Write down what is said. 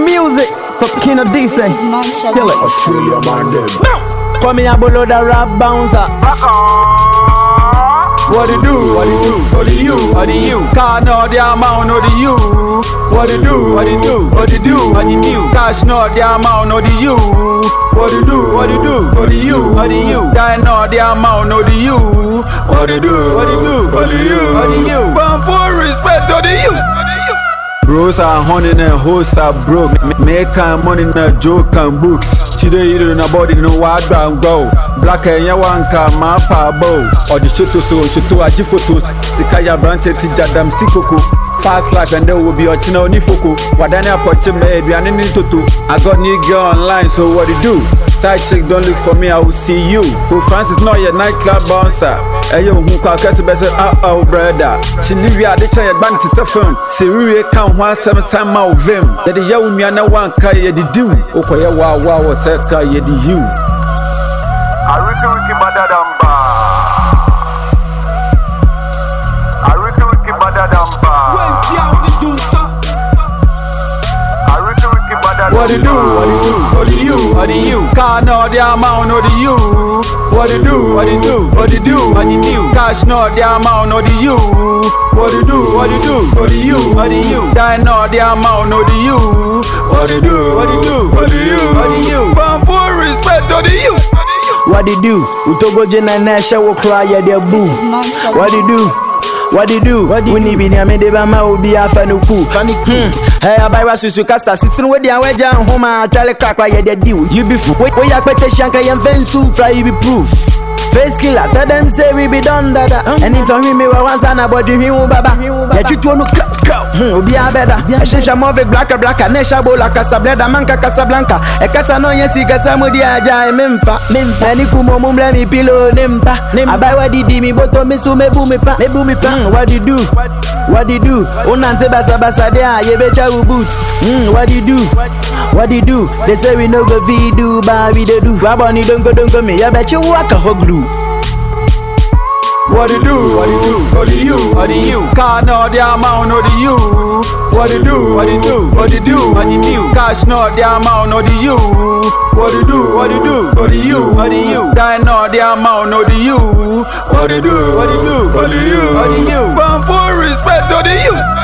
music. Kino DC. Kill it. Australia man them. Come here, below the rap bouncer. What it do? What it do? What it you? What it you? Car no the amount no the you. What it do? What it do? What it do? What it you? Cash no the amount no the you. What it do? What it do? What it you? What it you? Die no the amount no the you. What it do? What it do? What it you? What it you? But for respect to the you. Bros are honey and hosts are broke. Make money na joke and books. Today you don't know about it, no wild and go. Black and yawanka, mapa bow. Or the shoto so shoto aji photos. Sikaya branches si jadam sikoko. Fast life and there will be a chino ni foko. Wadana poche me bianini toto. I got new girl online, so what you do? Side chick, don't look for me, I will see you. Who Francis not your nightclub bouncer. Ayo who can catch the best oh brother. Chilivia the chair band to suffer. Siri can one some out of them. That the young miana one kaya the do. Okoya wow seka ye the you. I reckon we madadamba. I reckon we madadamba. What it do? What it do? What it you? What it you? Car no the amount no the you. What it do? What it do? What it do? What it you? Cash no the amount no the you. What it do? What it do? What it you? What it you? Die no the amount no the you. What it do? What it do? What it you? What it you? But for respect to the you. What it do? Utogo jena nasha wo cry ya de boo. What it do? What do you do? When you be near me, the Bama will be a fan of cool. Hey, I buy Rasu Casa, sister, with the Awaja, home, I'll tell a crack like they do. You be fool. Wait, I put a shank and Vensu, fly, you be proof. Face killer, tell them say we be done that. And if you me once and about you, Baba, that you want to go. Be a better. I shake a move black, and Nesha Bola, Casableda, Manca, Casablanca, a Casanoya, Casamudia, Memfa, Menikumo, Mumblami, Pillow, Nimpa, I buy what did me, but Misu, me boomy pan. What do you do? What do you do? Unante Basa, you better boot. What do you do? What do you do? They say we no go do, but we do. Rabani don't go me. I bet you walk a hog glue. What it do? What it do? What it you? What it you? Car no the amount no the you. What it do? What it do? What it do? What it you? Cash no the amount no the you. What it do? What it do? What it you? What it you? Die no the amount no the you. What it do? What it do? What it you? What it you? But for respect to the you.